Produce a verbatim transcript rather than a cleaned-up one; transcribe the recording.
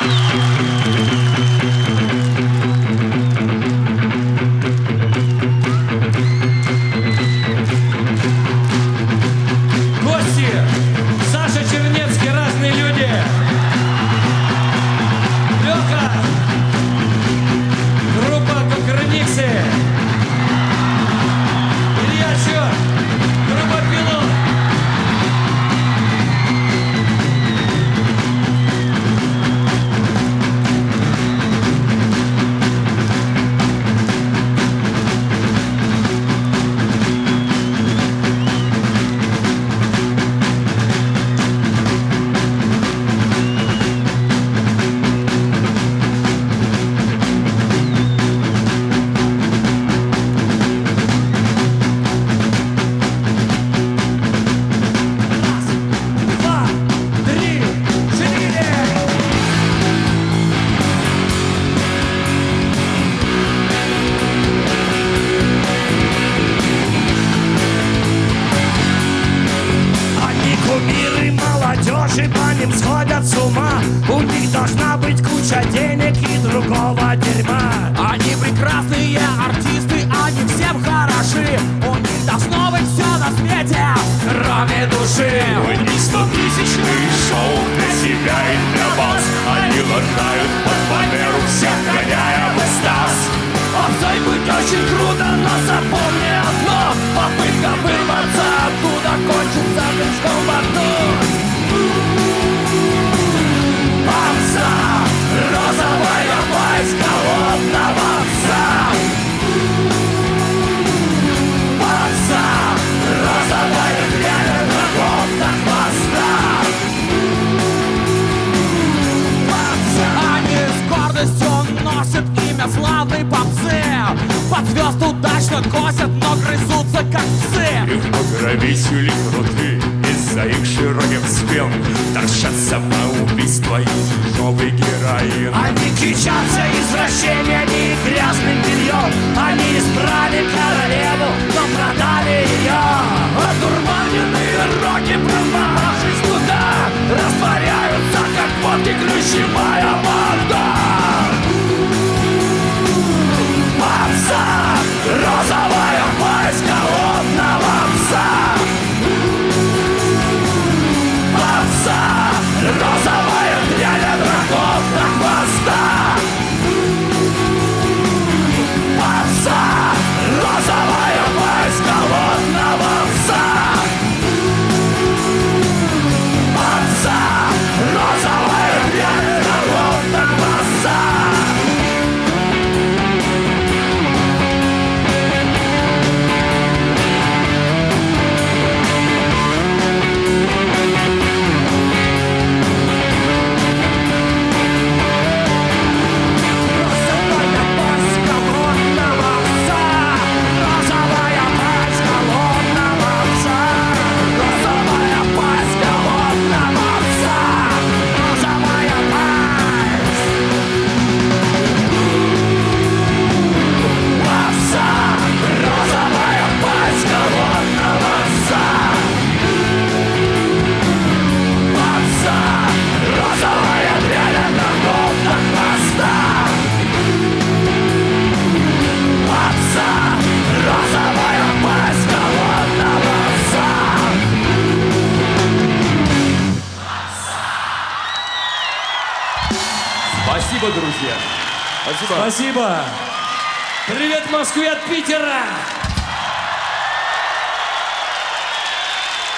Сходят с ума, у них должна быть куча денег и другого дерьма. Они прекрасные артисты, они всем хороши. У них должно быть все на свете, кроме души. У них стотысячные шоу для себя и для вас. Они латают под фанеру, всех гоняя в экстаз. Отцой быть очень круто, но запомни одно: попытка вырваться оттуда кончится мешком во рту. Овца, розовая пасть голодного пса. Овца, розовая дрянь врагов до хвоста. Овца. Они с гордостью носят имя славной попсы. Под звезд удачно косят, но грызутся как псы. Их покровители круты, из-за их широких спин торчат самоубийство и чужой героин. Они кичатся извращениями и грязным бельем. Они избрали королеву, но продали ее. Одурманенные роки, промахавшись туда, растворяются, как водки ключевая вода. Овца, розовая пасть голодного пса. Овца, розовая дрянь от врагов до хвоста. Овца, розовая пасть голодного пса. Овца, розовая дрянь от врагов до хвоста. Спасибо, друзья. Спасибо. Спасибо. Привет Москве от Питера.